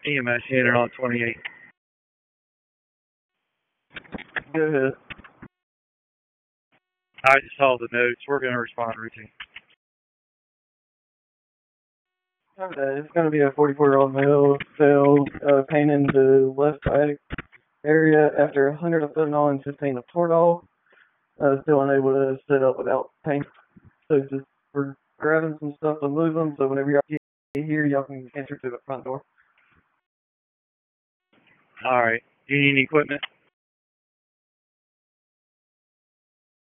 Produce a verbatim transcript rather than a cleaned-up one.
E M S unit on twenty-eight. Go ahead. I just saw the notes. We're going to respond routine. Okay, it's going to be a forty-four-year-old male, fell, uh, pain in the left sciatic area after one hundred of fentanyl and fifteen of Toradol. Uh, still unable to sit up without pain. So just we're grabbing some stuff to move them, so whenever y'all get here, y'all can enter to the front door. All right. Do you need any equipment?